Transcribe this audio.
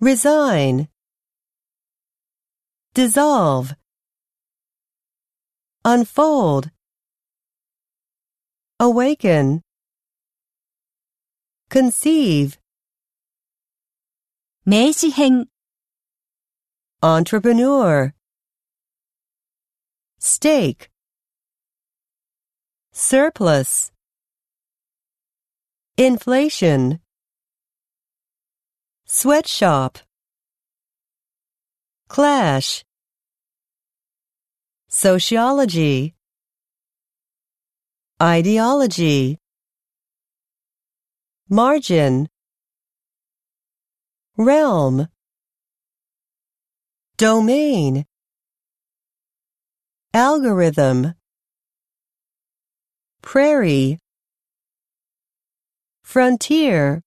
resign, dissolve, unfold, awaken, conceive, 名詞編 entrepreneur, stake, surplus, inflation, sweatshop, clash, sociology, ideology, margin, realm, domain, algorithm, prairie, frontier,